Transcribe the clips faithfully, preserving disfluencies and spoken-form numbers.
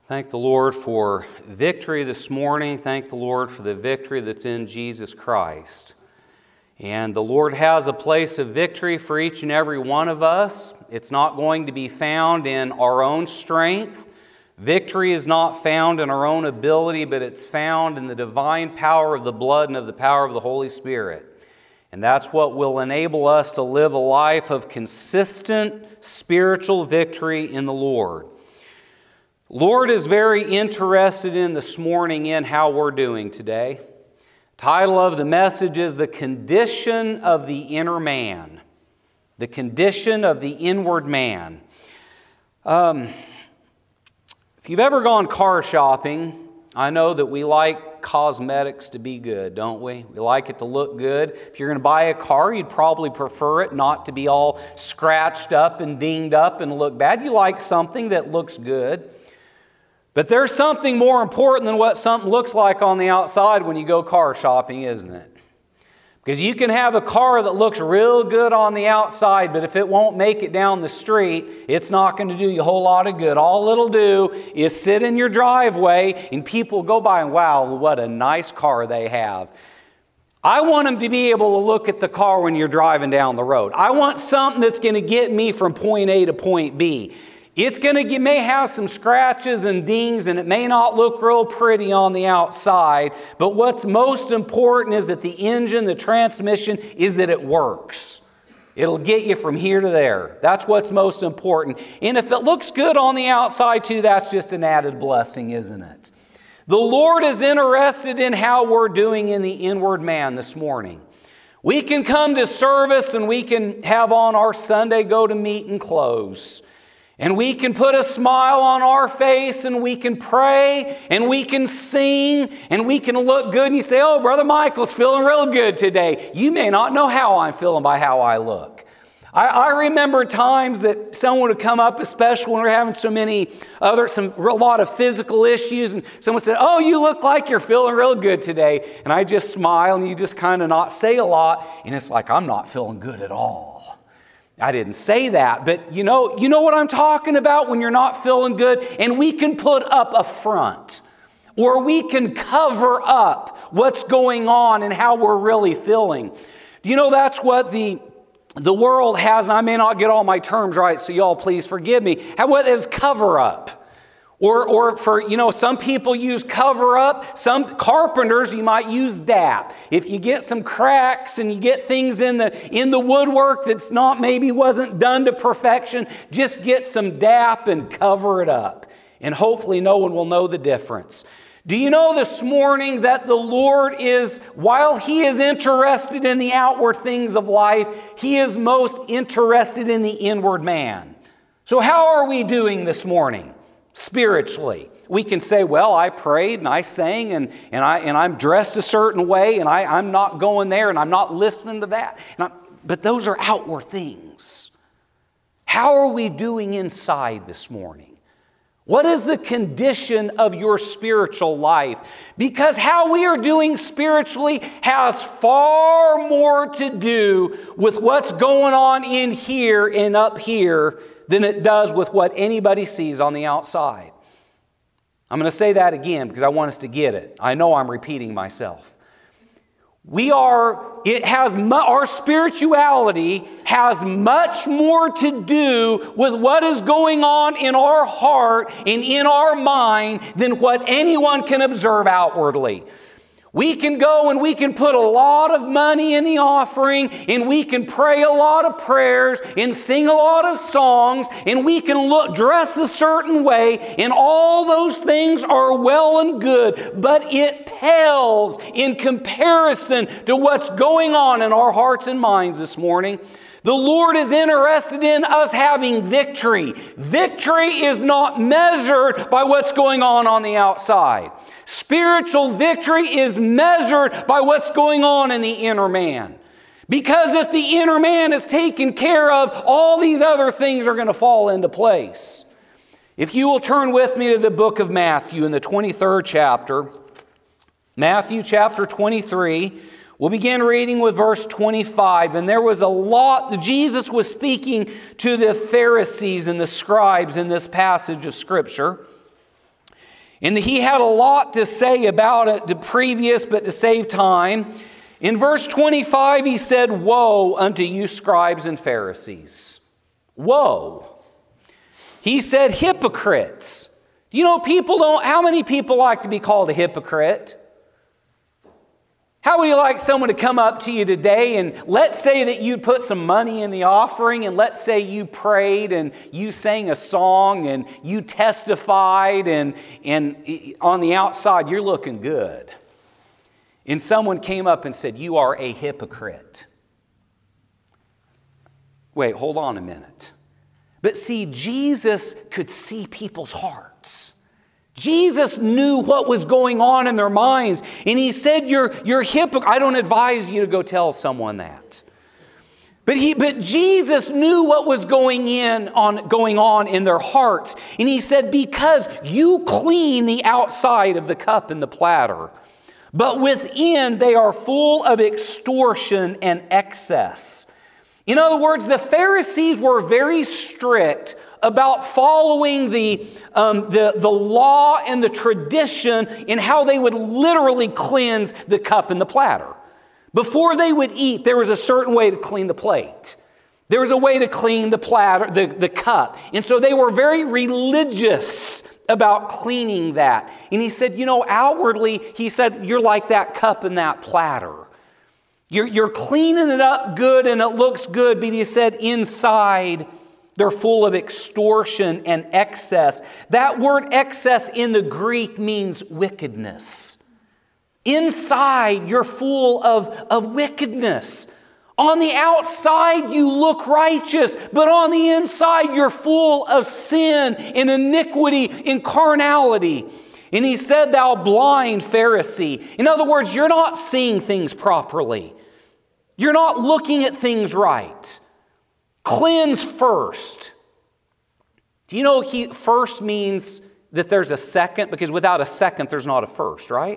Thank the Lord for victory this morning. Thank the Lord for the victory that's in Jesus Christ. And the Lord has a place of victory for each and every one of us. It's not going to be found in our own strength. Victory is not found in our own ability, but it's found in the divine power of the blood and of the power of the Holy Spirit. And that's what will enable us to live a life of consistent spiritual victory in the Lord. Lord is very interested in this morning in how we're doing today. Title of the message is The Condition of the Inner Man. The Condition of the Inward Man. Um, if you've ever gone car shopping, I know that we like cosmetics to be good, don't we? We like it to look good. If you're going to buy a car, you'd probably prefer it not to be all scratched up and dinged up and look bad. You like something that looks good. But there's something more important than what something looks like on the outside when you go car shopping, isn't it? Because you can have a car that looks real good on the outside, but if it won't make it down the street, it's not going to do you a whole lot of good. All it'll do is sit in your driveway and people go by and, wow, what a nice car they have. I want them to be able to look at the car when you're driving down the road. I want something that's going to get me from point A to point B. It's going to get, may have some scratches and dings, and it may not look real pretty on the outside, but what's most important is that the engine, the transmission, is that it works. It'll get you from here to there. That's what's most important. And if it looks good on the outside too, that's just an added blessing, isn't it? The Lord is interested in how we're doing in the inward man this morning. We can come to service and we can have on our Sunday go to meeting clothes. And we can put a smile on our face and we can pray and we can sing and we can look good. And you say, oh, Brother Michael's feeling real good today. You may not know how I'm feeling by how I look. I, I remember times that someone would come up, especially when we're having so many other, some a lot of physical issues. And someone said, oh, you look like you're feeling real good today. And I just smile and you just kind of not say a lot. And it's like, I'm not feeling good at all. I didn't say that, but you know, you know what I'm talking about when you're not feeling good, and we can put up a front, or we can cover up what's going on and how we're really feeling. You know, that's what the the world has, and I may not get all my terms right, so y'all please forgive me. What is cover up? Or, or for, you know, some people use cover up. Some carpenters, you might use D A P. If you get some cracks and you get things in the, in the woodwork that's not, maybe wasn't done to perfection, just get some D A P and cover it up. And hopefully no one will know the difference. Do you know this morning that the Lord is, while He is interested in the outward things of life, He is most interested in the inward man. So how are we doing this morning? Spiritually, we can say, well, I prayed and I sang and, and, I, and I'm dressed a certain way and I, I'm not going there and I'm not listening to that. And I, but those are outward things. How are we doing inside this morning? What is the condition of your spiritual life? Because how we are doing spiritually has far more to do with what's going on in here and up here than it does with what anybody sees on the outside. I'm going to say that again because I want us to get it. I know I'm repeating myself. We are, it has, our spirituality has much more to do with what is going on in our heart and in our mind than what anyone can observe outwardly. We can go and we can put a lot of money in the offering and we can pray a lot of prayers and sing a lot of songs and we can look, dress a certain way, and all those things are well and good, but it pales in comparison to what's going on in our hearts and minds this morning. The Lord is interested in us having victory. Victory is not measured by what's going on on the outside. Spiritual victory is measured by what's going on in the inner man. Because if the inner man is taken care of, all these other things are going to fall into place. If you will turn with me to the book of Matthew in the twenty-third chapter, Matthew chapter twenty-three, we'll begin reading with verse twenty-five. And there was a lot, Jesus was speaking to the Pharisees and the scribes in this passage of Scripture. And he had a lot to say about it the previous, but to save time, in verse twenty-five he said, "Woe unto you scribes and Pharisees." Woe. He said, hypocrites. You know, people don't, how many people like to be called a hypocrite? How would you like someone to come up to you today and let's say that you put some money in the offering, and let's say you prayed and you sang a song and you testified, and, and on the outside you're looking good. And someone came up and said, "You are a hypocrite." Wait, hold on a minute. But see, Jesus could see people's hearts. Jesus knew what was going on in their minds. And he said, you're, you're hypocrite. I don't advise you to go tell someone that. But, he, but Jesus knew what was going, in on, going on in their hearts. And he said, because you clean the outside of the cup and the platter, but within they are full of extortion and excess. In other words, the Pharisees were very strict about following the, um, the, the law and the tradition in how they would literally cleanse the cup and the platter. Before they would eat, there was a certain way to clean the plate. There was a way to clean the platter, the, the cup. And so they were very religious about cleaning that. And he said, you know, outwardly, he said, you're like that cup and that platter. You're, you're cleaning it up good and it looks good, but he said inside they're full of extortion and excess. That word excess in the Greek means wickedness. Inside you're full of, of wickedness. On the outside you look righteous, but on the inside you're full of sin and iniquity and carnality. And he said, "Thou blind Pharisee." In other words, you're not seeing things properly. You're not looking at things right. Cleanse first. Do you know he, first means that there's a second? Because without a second, there's not a first, right?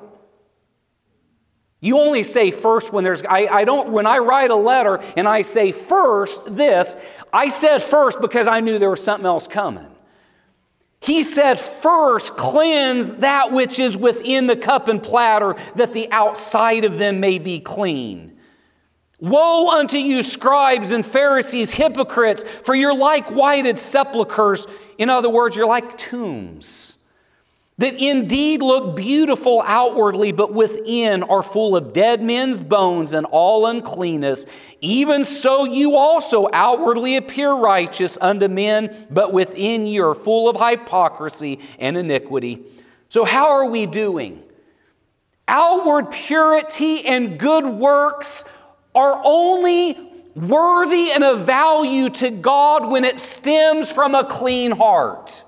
You only say first when there's, I, I don't, when I write a letter and I say first this, I said first because I knew there was something else coming. He said, first cleanse that which is within the cup and platter, that the outside of them may be clean. Woe unto you, scribes and Pharisees, hypocrites, for you're like whited sepulchres. In other words, you're like tombs, that indeed look beautiful outwardly, but within are full of dead men's bones and all uncleanness. Even so you also outwardly appear righteous unto men, but within you are full of hypocrisy and iniquity. So how are we doing? Outward purity and good works are only worthy and of value to God when it stems from a clean heart.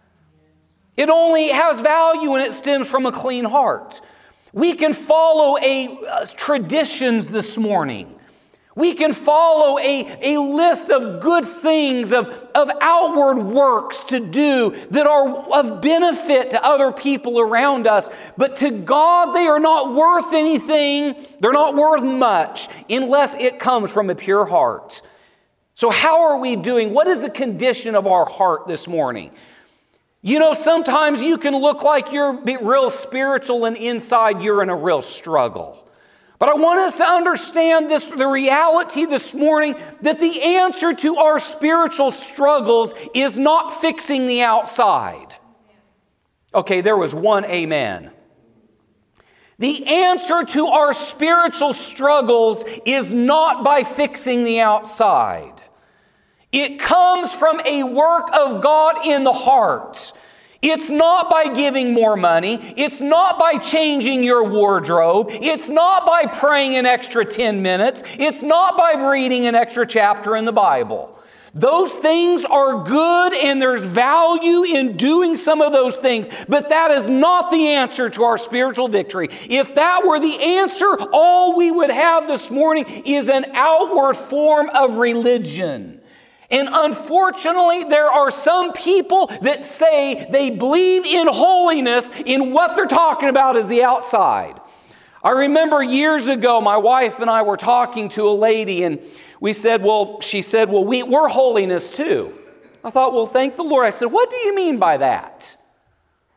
It only has value when it stems from a clean heart. We can follow a uh, traditions this morning. We can follow a, a list of good things, of, of outward works to do that are of benefit to other people around us. But to God, they are not worth anything. They're not worth much unless it comes from a pure heart. So how are we doing? What is the condition of our heart this morning? You know, sometimes you can look like you're real spiritual and inside you're in a real struggle. But I want us to understand this, the reality this morning, that the answer to our spiritual struggles is not fixing the outside. Okay, there was one amen. The answer to our spiritual struggles is not by fixing the outside. It comes from a work of God in the heart. It's not by giving more money. It's not by changing your wardrobe. It's not by praying an extra ten minutes. It's not by reading an extra chapter in the Bible. Those things are good and there's value in doing some of those things, but that is not the answer to our spiritual victory. If that were the answer, all we would have this morning is an outward form of religion. And unfortunately, there are some people that say they believe in holiness, in what they're talking about is the outside. I remember years ago, my wife and I were talking to a lady, and we said, well, she said, well, we, we're holiness too. I thought, well, thank the Lord. I said, what do you mean by that?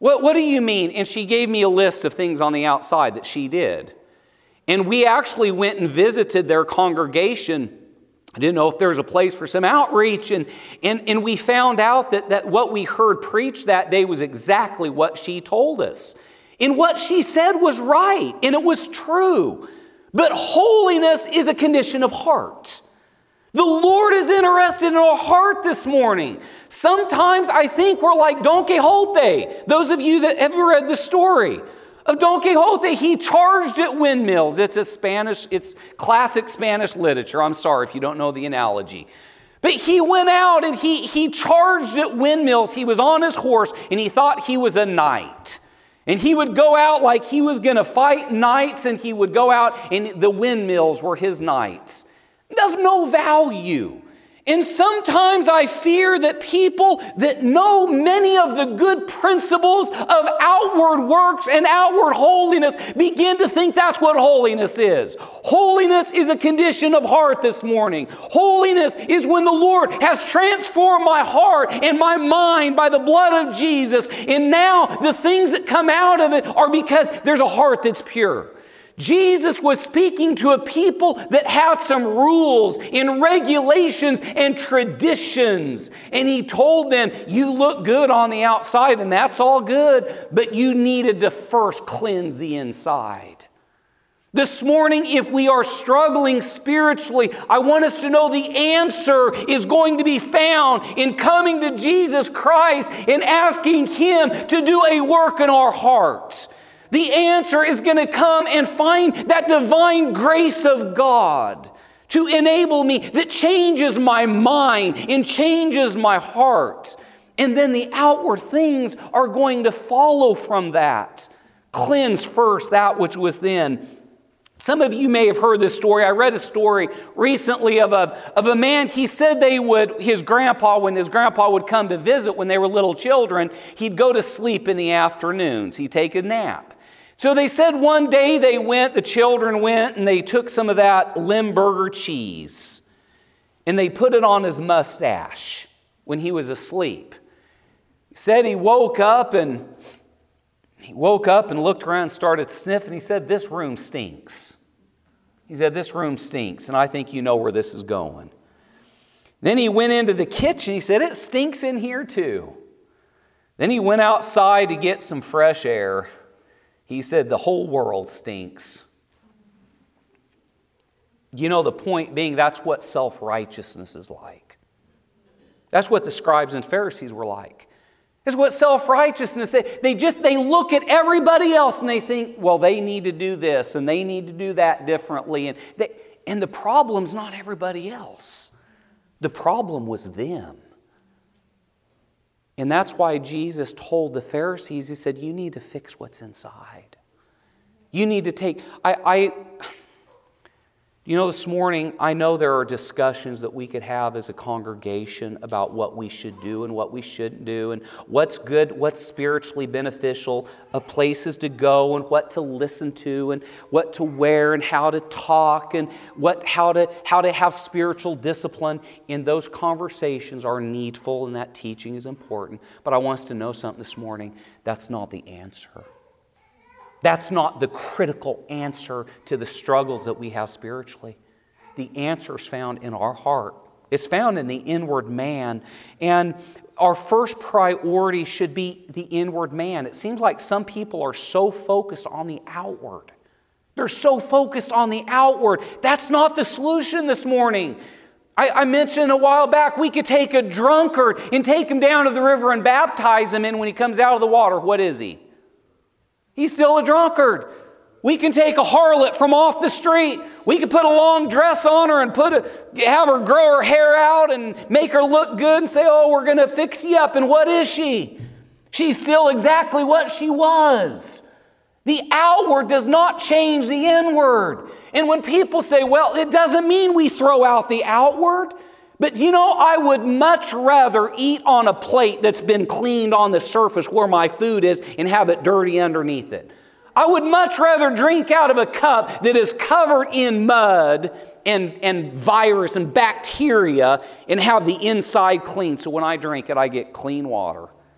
What, what do you mean? And she gave me a list of things on the outside that she did. And we actually went and visited their congregation. I didn't know if there was a place for some outreach. And, and, and we found out that, that what we heard preached that day was exactly what she told us. And what she said was right, and it was true. But holiness is a condition of heart. The Lord is interested in our heart this morning. Sometimes I think we're like Don Quixote. Those of you that have read the story of Don Quixote, he charged at windmills. It's a Spanish, it's classic Spanish literature. I'm sorry if you don't know the analogy. But he went out and he, he charged at windmills. He was on his horse and he thought he was a knight. And he would go out like he was going to fight knights, and he would go out and the windmills were his knights. Of no value. And sometimes I fear that people that know many of the good principles of outward works and outward holiness begin to think that's what holiness is. Holiness is a condition of heart this morning. Holiness is when the Lord has transformed my heart and my mind by the blood of Jesus. And now the things that come out of it are because there's a heart that's pure. Jesus was speaking to a people that had some rules and regulations and traditions. And he told them, you look good on the outside and that's all good, but you needed to first cleanse the inside. This morning, if we are struggling spiritually, I want us to know the answer is going to be found in coming to Jesus Christ and asking Him to do a work in our hearts. The answer is going to come and find that divine grace of God to enable me that changes my mind and changes my heart. And then the outward things are going to follow from that. Cleanse first that which was within. Some of you may have heard this story. I read a story recently of a, of a man. He said they would, his grandpa, when his grandpa would come to visit when they were little children, he'd go to sleep in the afternoons. He'd take a nap. So they said one day they went, the children went, and they took some of that Limburger cheese, and they put it on his mustache when he was asleep. He said he woke up and he woke up and looked around and started sniffing. He said, this room stinks. He said, this room stinks, and I think you know where this is going. Then he went into the kitchen. He said, it stinks in here too. Then he went outside to get some fresh air. He said, the whole world stinks. You know, the point being, that's what self-righteousness is like. That's what the scribes and Pharisees were like. That's what self-righteousness is. They just, they look at everybody else and they think, well, they need to do this and they need to do that differently. And, they, and the problem's not everybody else. The problem was them. And that's why Jesus told the Pharisees, He said, you need to fix what's inside. You need to take, I, I, you know, this morning, I know there are discussions that we could have as a congregation about what we should do and what we shouldn't do and what's good, what's spiritually beneficial, of places to go and what to listen to and what to wear and how to talk and what, how to, how to have spiritual discipline. And those conversations are needful and that teaching is important. But I want us to know something this morning. That's not the answer. That's not the critical answer to the struggles that we have spiritually. The answer is found in our heart. It's found in the inward man. And our first priority should be the inward man. It seems like some people are so focused on the outward. They're so focused on the outward. That's not the solution this morning. I, I mentioned a while back we could take a drunkard and take him down to the river and baptize him, and when he comes out of the water, what is he? He's still a drunkard. We can take a harlot from off the street. We can put a long dress on her and put a, have her grow her hair out and make her look good and say, oh, we're going to fix you up. And what is she? She's still exactly what she was. The outward does not change the inward. And when people say, well, it doesn't mean we throw out the outward. But you know, I would much rather eat on a plate that's been cleaned on the surface where my food is and have it dirty underneath it. I would much rather drink out of a cup that is covered in mud and, and virus and bacteria and have the inside clean. So when I drink it, I get clean water.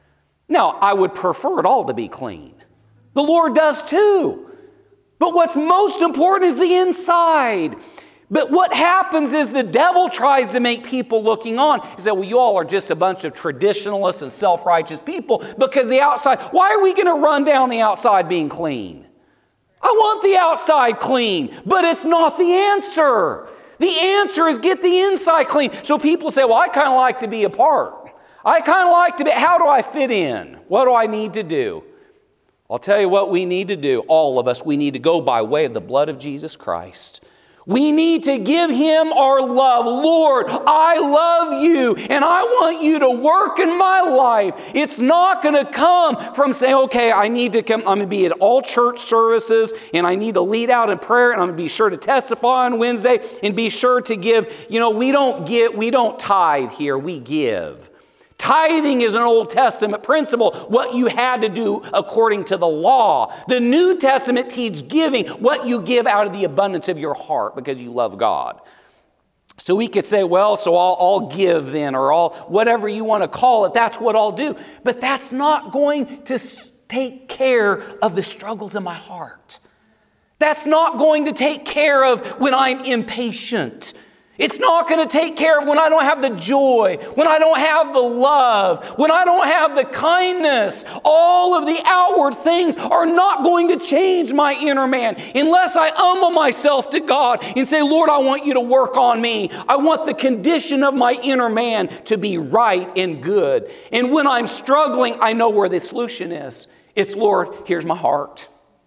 Now, I would prefer it all to be clean. The Lord does too. But what's most important is the inside. But what happens is the devil tries to make people looking on. He said, well, you all are just a bunch of traditionalists and self-righteous people because the outside, why are we going to run down the outside being clean? I want the outside clean, but it's not the answer. The answer is get the inside clean. So people say, well, I kind of like to be a part. I kind of like to be, how do I fit in? What do I need to do? I'll tell you what we need to do, all of us. We need to go by way of the blood of Jesus Christ. We need to give Him our love. Lord, I love you, and I want you to work in my life. It's not going to come from saying, okay, I need to come, I'm going to be at all church services, and I need to lead out in prayer, and I'm going to be sure to testify on Wednesday, and be sure to give. You know, we don't give, we don't tithe here, we give. Tithing is an Old Testament principle, what you had to do according to the law. The New Testament teaches giving, what you give out of the abundance of your heart because you love God. So we could say, well, so I'll, I'll give then, or I'll, whatever you want to call it, that's what I'll do. But that's not going to take care of the struggles in my heart. That's not going to take care of when I'm impatient. It's not going to take care of when I don't have the joy, when I don't have the love, when I don't have the kindness. All of the outward things are not going to change my inner man unless I humble myself to God and say, Lord, I want you to work on me. I want the condition of my inner man to be right and good. And when I'm struggling, I know where the solution is. It's, Lord, here's my heart.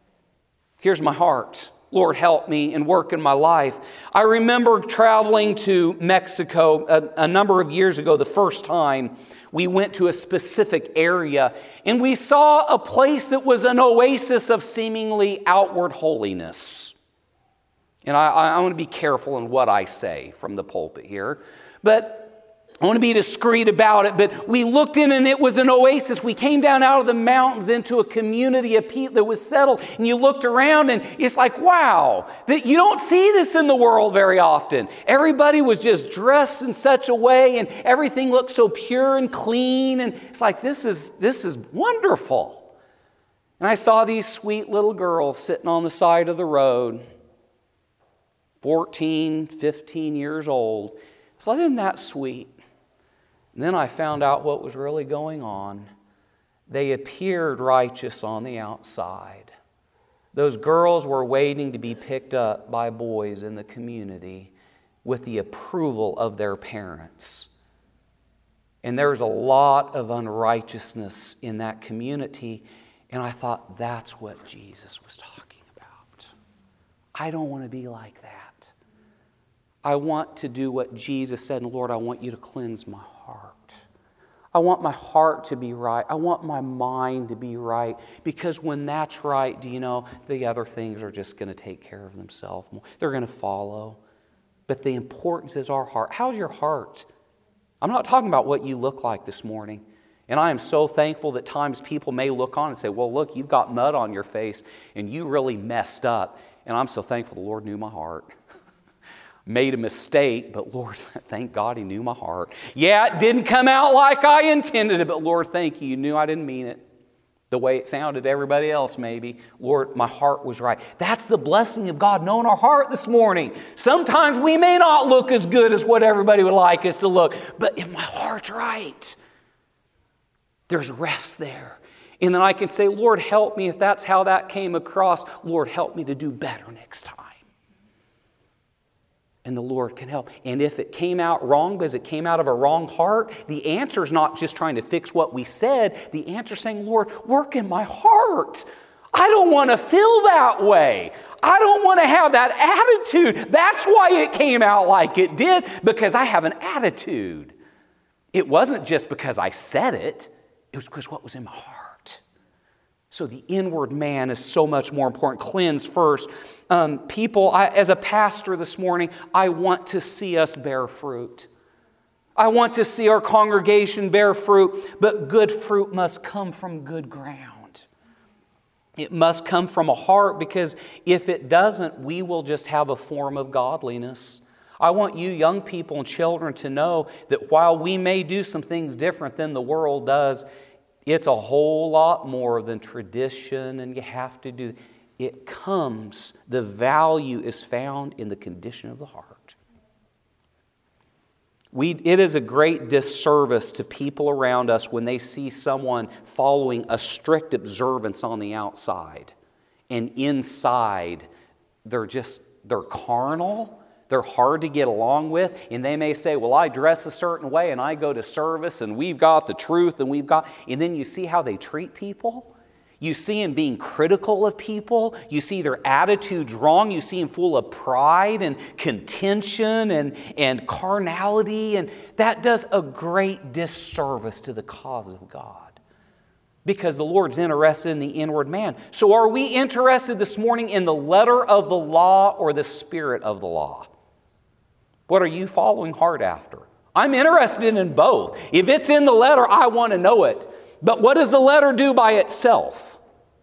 Here's my heart. Lord, help me and work in my life. I remember traveling to Mexico a, a number of years ago, the first time we went to a specific area, and we saw a place that was an oasis of seemingly outward holiness. And I, I want to be careful in what I say from the pulpit here, but I want to be discreet about it, but we looked in and it was an oasis. We came down out of the mountains into a community of people that was settled, and you looked around and it's like, wow, that you don't see this in the world very often. Everybody was just dressed in such a way and everything looked so pure and clean, and it's like, this is, this is wonderful. And I saw these sweet little girls sitting on the side of the road, fourteen, fifteen years old. It's like, isn't that sweet? And then I found out what was really going on. They appeared righteous on the outside. Those girls were waiting to be picked up by boys in the community with the approval of their parents. And there was a lot of unrighteousness in that community, and I thought, that's what Jesus was talking about. I don't want to be like that. I want to do what Jesus said, and Lord, I want you to cleanse my heart. I want my heart to be right. I want my mind to be right, because when that's right, do you know, the other things are just going to take care of themselves. They're going to follow. But the importance is our heart. How's your heart? I'm not talking about what you look like this morning. And I am so thankful that times people may look on and say, well, look, you've got mud on your face and you really messed up. And I'm so thankful the Lord knew my heart. Made a mistake, but Lord, thank God He knew my heart. Yeah, it didn't come out like I intended it, but Lord, thank you. You knew I didn't mean it the way it sounded to everybody else maybe. Lord, my heart was right. That's the blessing of God knowing our heart this morning. Sometimes we may not look as good as what everybody would like us to look, but if my heart's right, there's rest there. And then I can say, Lord, help me if that's how that came across. Lord, help me to do better next time. And the Lord can help. And if it came out wrong because it came out of a wrong heart, the answer is not just trying to fix what we said. The answer is saying, Lord, work in my heart. I don't want to feel that way. I don't want to have that attitude. That's why it came out like it did, because I have an attitude. It wasn't just because I said it. It was because what was in my heart. So the inward man is so much more important. Cleanse first. Um, people, I, as a pastor this morning, I want to see us bear fruit. I want to see our congregation bear fruit, but good fruit must come from good ground. It must come from a heart, because if it doesn't, we will just have a form of godliness. I want you young people and children to know that while we may do some things different than the world does, It's a whole lot more than tradition and you have to do. It comes, the value is found in the condition of the heart. We, it is a great disservice to people around us when they see someone following a strict observance on the outside. And inside, they're just, they're carnal. They're hard to get along with, and they may say, well, I dress a certain way, and I go to service, and we've got the truth, and we've got... And then you see how they treat people. You see them being critical of people. You see their attitudes wrong. You see them full of pride and contention and, and carnality, and that does a great disservice to the cause of God. Because the Lord's interested in the inward man. So are we interested this morning in the letter of the law or the spirit of the law? What are you following hard after? I'm interested in both. If it's in the letter, I want to know it. But what does the letter do by itself?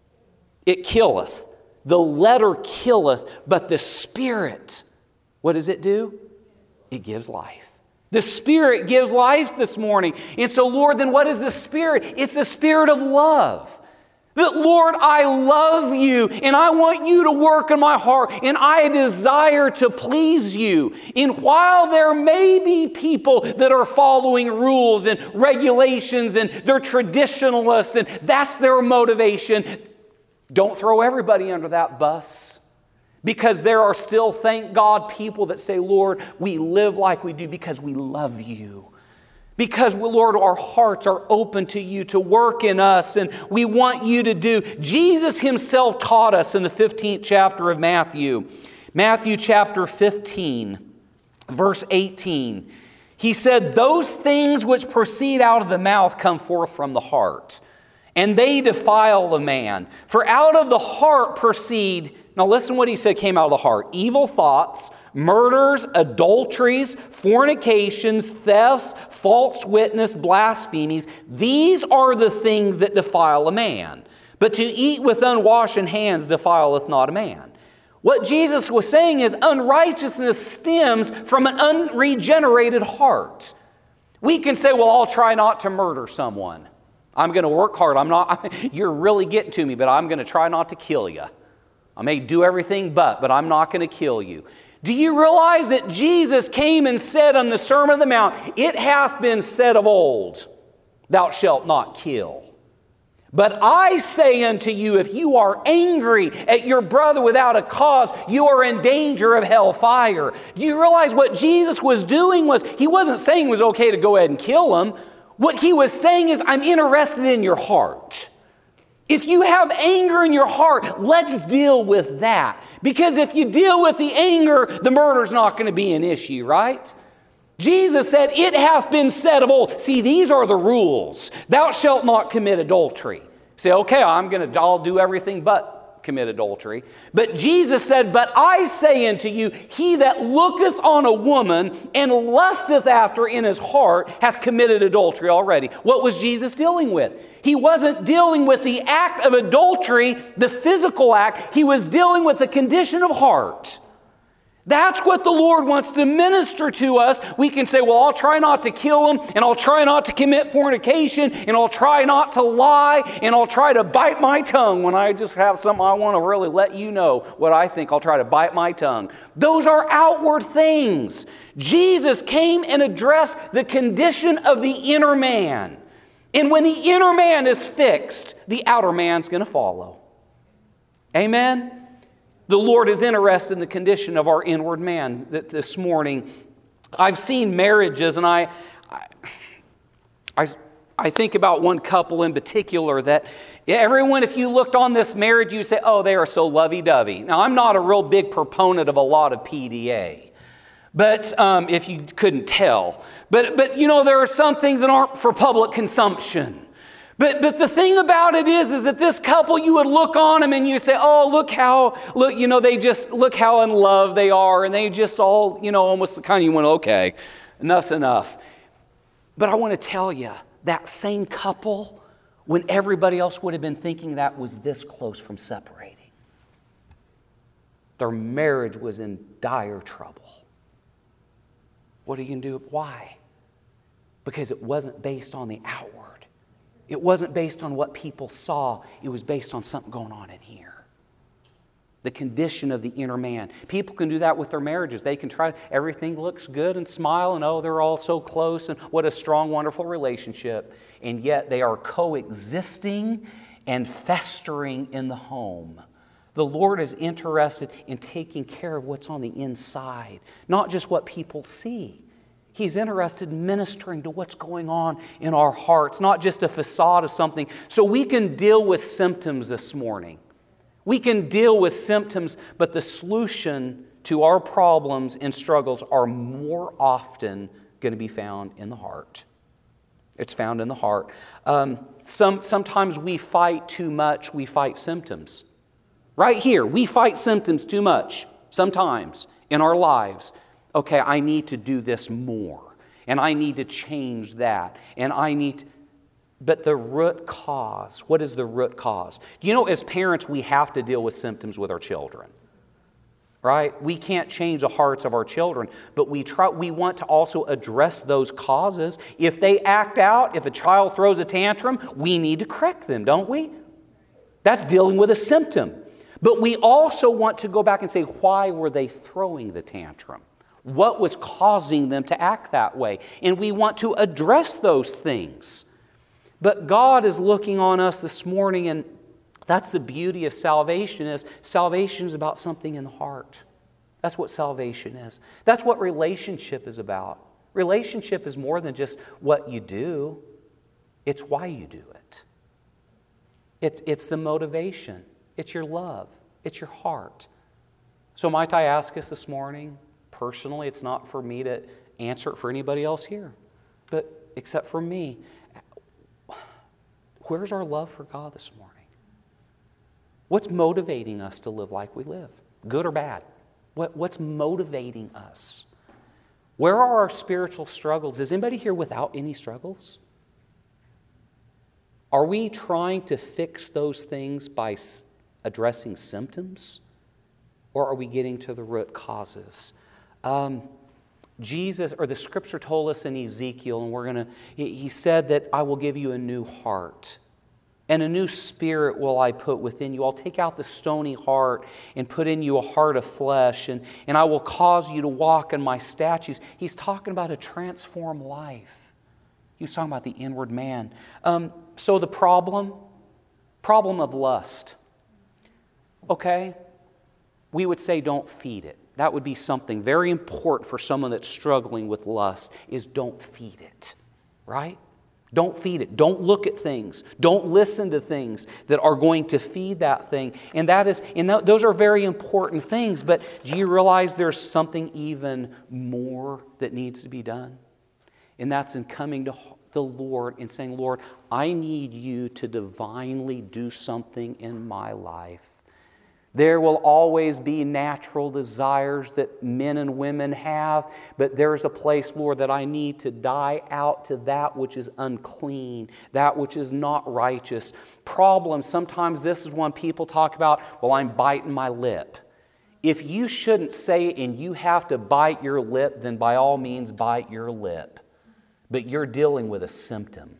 It killeth. The letter killeth, but the Spirit, what does it do? It gives life. The Spirit gives life this morning. And so, Lord, then what is the Spirit? It's the Spirit of love. That, Lord, I love you, and I want you to work in my heart, and I desire to please you. And while there may be people that are following rules and regulations, and they're traditionalists, and that's their motivation, don't throw everybody under that bus. Because there are still, thank God, people that say, Lord, we live like we do because we love you. Because, Lord, our hearts are open to you to work in us, and we want you to do. Jesus himself taught us in the fifteenth chapter of Matthew. Matthew chapter fifteen, verse eighteen. He said, those things which proceed out of the mouth come forth from the heart, and they defile the man. For out of the heart proceed... Now listen what he said came out of the heart. Evil thoughts, murders, adulteries, fornications, thefts, false witness, blasphemies. These are the things that defile a man. But to eat with unwashed hands defileth not a man. What Jesus was saying is unrighteousness stems from an unregenerated heart. We can say, well, I'll try not to murder someone. I'm going to work hard. I'm not, you're really getting to me, but I'm going to try not to kill you. I may do everything but, but I'm not going to kill you. Do you realize that Jesus came and said on the Sermon on the Mount, it hath been said of old, thou shalt not kill. But I say unto you, if you are angry at your brother without a cause, you are in danger of hellfire. Do you realize what Jesus was doing was, he wasn't saying it was okay to go ahead and kill him. What he was saying is, I'm interested in your heart. If you have anger in your heart, let's deal with that. Because if you deal with the anger, the murder's not going to be an issue, right? Jesus said, it hath been said of old. See, these are the rules. Thou shalt not commit adultery. Say, okay, I'm going to, I'll do everything but commit adultery. But Jesus said, but I say unto you, he that looketh on a woman and lusteth after in his heart hath committed adultery already. What was Jesus dealing with? He wasn't dealing with the act of adultery, the physical act. He was dealing with the condition of heart. That's what the Lord wants to minister to us. We can say, well, I'll try not to kill him, and I'll try not to commit fornication, and I'll try not to lie, and I'll try to bite my tongue when I just have something I want to really let you know what I think. I'll try to bite my tongue. Those are outward things. Jesus came and addressed the condition of the inner man. And when the inner man is fixed, the outer man's going to follow. Amen? The Lord is interested in the condition of our inward man. This morning, I've seen marriages, and I, I, I think about one couple in particular that everyone, if you looked on this marriage, you say, oh, they are so lovey-dovey. Now, I'm not a real big proponent of a lot of P D A, but um, if you couldn't tell. But, but, you know, there are some things that aren't for public consumption. But, but the thing about it is, is that this couple, you would look on them and you say, oh, look how, look, you know, they just, look how in love they are. And they just all, you know, almost the kind of, you went, okay, enough's enough. But I want to tell you, that same couple, when everybody else would have been thinking that was this close from separating, their marriage was in dire trouble. What are you going to do? Why? Because it wasn't based on the outward. It wasn't based on what people saw. It was based on something going on in here. The condition of the inner man. People can do that with their marriages. They can try, everything looks good and smile and oh, they're all so close and what a strong, wonderful relationship. And yet they are coexisting and festering in the home. The Lord is interested in taking care of what's on the inside, not just what people see. He's interested in ministering to what's going on in our hearts, not just a facade of something. So we can deal with symptoms this morning. We can deal with symptoms, but the solution to our problems and struggles are more often going to be found in the heart. It's found in the heart. Um, some, sometimes we fight too much, we fight symptoms. Right here, we fight symptoms too much sometimes in our lives. Okay, I need to do this more, and I need to change that, and I need to... But the root cause, what is the root cause? You know, as parents, we have to deal with symptoms with our children, right? We can't change the hearts of our children, but we try. We want to also address those causes. If they act out, if a child throws a tantrum, we need to correct them, don't we? That's dealing with a symptom. But we also want to go back and say, why were they throwing the tantrum? What was causing them to act that way? And we want to address those things. But God is looking on us this morning, and that's the beauty of salvation is salvation is about something in the heart. That's what salvation is. That's what relationship is about. Relationship is more than just what you do. It's why you do it. It's, it's the motivation. It's your love. It's your heart. So might I ask us this morning, personally, it's not for me to answer it for anybody else here, but except for me, where's our love for God this morning? What's motivating us to live like we live? Good or bad? What, what's motivating us? Where are our spiritual struggles? Is anybody here without any struggles? Are we trying to fix those things by addressing symptoms? Or are we getting to the root causes? Um, Jesus, or the Scripture told us in Ezekiel, and we're going to, he said that I will give you a new heart, and a new spirit will I put within you. I'll take out the stony heart and put in you a heart of flesh, and, and I will cause you to walk in my statutes. He's talking about a transformed life. He was talking about the inward man. Um, so the problem, problem of lust. Okay, we would say don't feed it. That would be something very important for someone that's struggling with lust, is don't feed it, right? Don't feed it. Don't look at things. Don't listen to things that are going to feed that thing. And that is, and th- those are very important things, but do you realize there's something even more that needs to be done? And that's in coming to the Lord and saying, Lord, I need you to divinely do something in my life. There will always be natural desires that men and women have, but there's a place, Lord, that I need to die out to that which is unclean, that which is not righteous. Problems, sometimes this is when people talk about, well, I'm biting my lip. If you shouldn't say it and you have to bite your lip, then by all means bite your lip. But you're dealing with a symptom.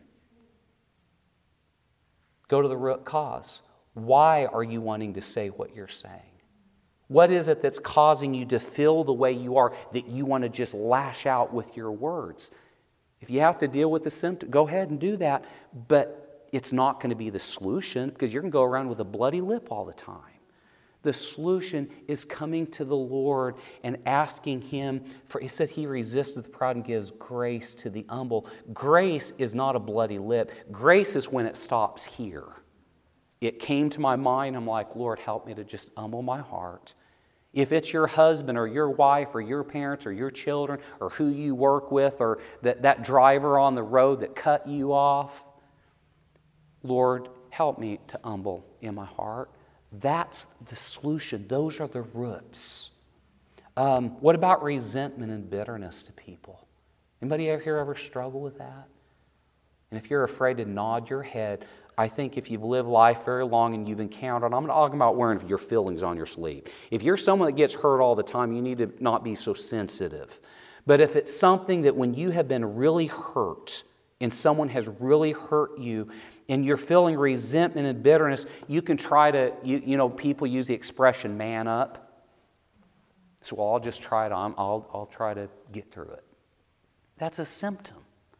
Go to the root cause. Why are you wanting to say what you're saying? What is it that's causing you to feel the way you are, that you want to just lash out with your words? If you have to deal with the symptom, go ahead and do that, but it's not going to be the solution because you're going to go around with a bloody lip all the time. The solution is coming to the Lord and asking Him for, He said He resisteth the proud and gives grace to the humble. Grace is not a bloody lip. Grace is when it stops here. It came to my mind, I'm like, Lord, help me to just humble my heart. If it's your husband or your wife or your parents or your children or who you work with or that, that driver on the road that cut you off, Lord, help me to humble in my heart. That's the solution. Those are the roots. Um, what about resentment and bitterness to people? Anybody here ever struggle with that? And if you're afraid to nod your head, I think if you've lived life very long and you've encountered, I'm not talking about wearing your feelings on your sleeve. If you're someone that gets hurt all the time, you need to not be so sensitive. But if it's something that when you have been really hurt and someone has really hurt you and you're feeling resentment and bitterness, you can try to, you, you know, people use the expression man up. So well, I'll just try it on, I'll, I'll try to get through it. That's a symptom.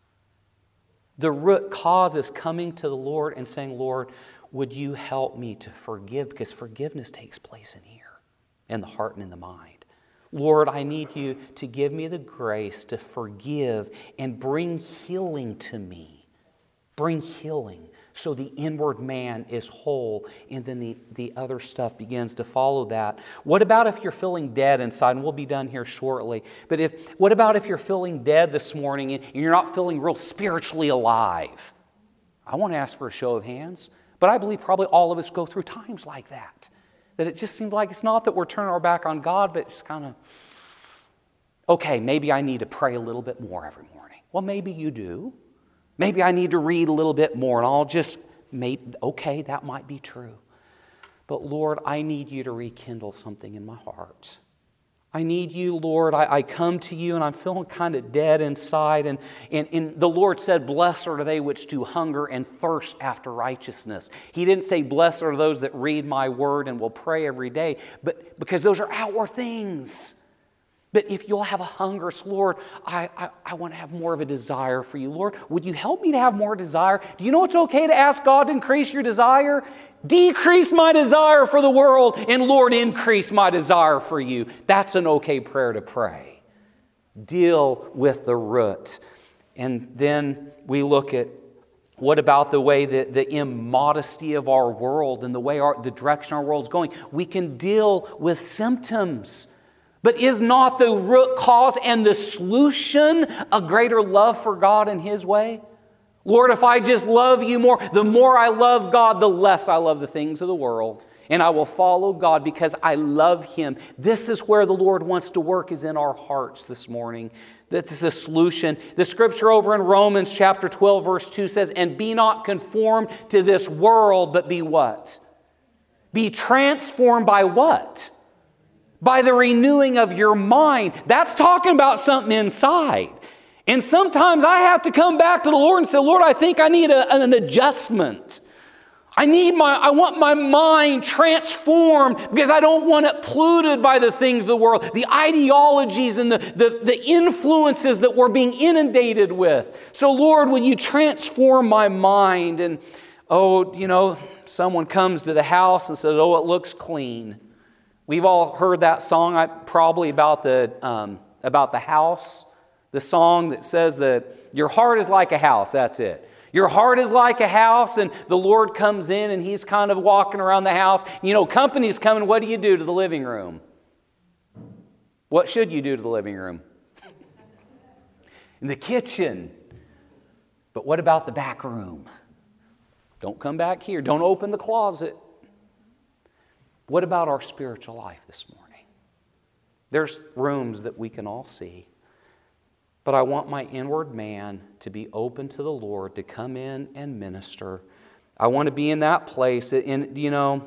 The root cause is coming to the Lord and saying, Lord, would you help me to forgive? Because forgiveness takes place in here, in the heart and in the mind. Lord, I need you to give me the grace to forgive and bring healing to me. Bring healing so the inward man is whole, and then the, the other stuff begins to follow that. What about if you're feeling dead inside? And we'll be done here shortly. But if what about if you're feeling dead this morning and you're not feeling real spiritually alive? I want to ask for a show of hands, but I believe probably all of us go through times like that. That it just seems like it's not that we're turning our back on God, but it's kind of, okay, maybe I need to pray a little bit more every morning. Well, maybe you do. Maybe I need to read a little bit more, and I'll just, maybe, okay, that might be true. But Lord, I need you to rekindle something in my heart. I need you, Lord. I, I come to you, and I'm feeling kind of dead inside. And, and, and the Lord said, blessed are they which do hunger and thirst after righteousness. He didn't say, blessed are those that read my word and will pray every day, but because those are outward things. But if you'll have a hunger, so Lord, I, I, I want to have more of a desire for you. Lord, would you help me to have more desire? Do you know it's okay to ask God to increase your desire? Decrease my desire for the world, and Lord, increase my desire for you. That's an okay prayer to pray. Deal with the root. And then we look at what about the way that the immodesty of our world and the way our, the direction our world is going. We can deal with symptoms. But is not the root cause and the solution a greater love for God and His way? Lord, if I just love you more, the more I love God, the less I love the things of the world. And I will follow God because I love Him. This is where the Lord wants to work, is in our hearts this morning. That's a solution. The scripture over in Romans chapter twelve, verse two says, and be not conformed to this world, but be what? Be transformed by what? By the renewing of your mind. That's talking about something inside. And sometimes I have to come back to the Lord and say, Lord, I think I need a, an adjustment. I need my, I want my mind transformed because I don't want it polluted by the things of the world, the ideologies and the, the, the influences that we're being inundated with. So Lord, will you transform my mind? And oh, you know, someone comes to the house and says, oh, it looks clean. We've all heard that song, I, probably about the um, about the house. The song that says that your heart is like a house. That's it. Your heart is like a house, and the Lord comes in, and He's kind of walking around the house. You know, company's coming. What do you do to the living room? What should you do to the living room? In the kitchen. But what about the back room? Don't come back here. Don't open the closet. What about our spiritual life this morning? There's rooms that we can all see. But I want my inward man to be open to the Lord, to come in and minister. I want to be in that place. And, you know,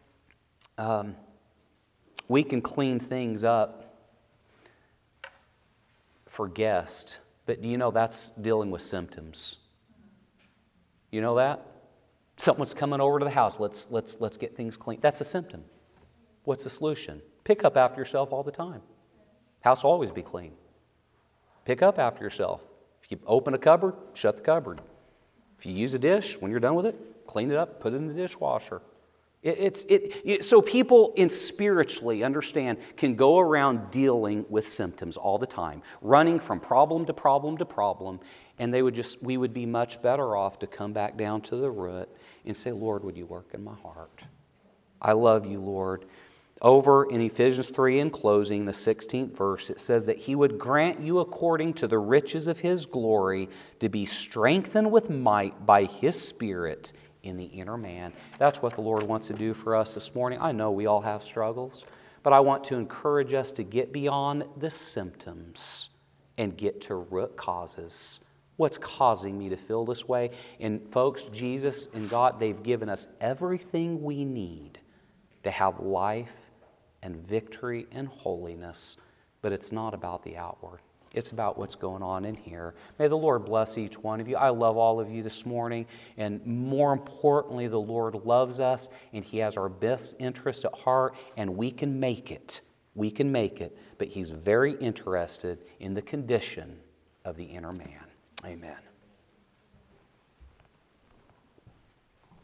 um, we can clean things up for guests. But do you know that's dealing with symptoms? You know that? Someone's coming over to the house. Let's, let's, let's get things clean. That's a symptom. What's the solution? Pick up after yourself all the time. House will always be clean. Pick up after yourself. If you open a cupboard, shut the cupboard. If you use a dish, when you're done with it, clean it up, put it in the dishwasher. It, it's, it, it, so people in spiritually, understand, can go around dealing with symptoms all the time, running from problem to problem to problem, and they would just, we would be much better off to come back down to the root and say, Lord, would you work in my heart? I love you, Lord. Over in Ephesians three, in closing, the sixteenth verse, it says that He would grant you according to the riches of His glory to be strengthened with might by His Spirit in the inner man. That's what the Lord wants to do for us this morning. I know we all have struggles, but I want to encourage us to get beyond the symptoms and get to root causes. What's causing me to feel this way? And folks, Jesus and God, they've given us everything we need to have life and victory and holiness, but it's not about the outward. It's about what's going on in here. May the Lord bless each one of you. I love all of you this morning. And more importantly, the Lord loves us, and He has our best interest at heart, and we can make it. We can make it. But He's very interested in the condition of the inner man. Amen.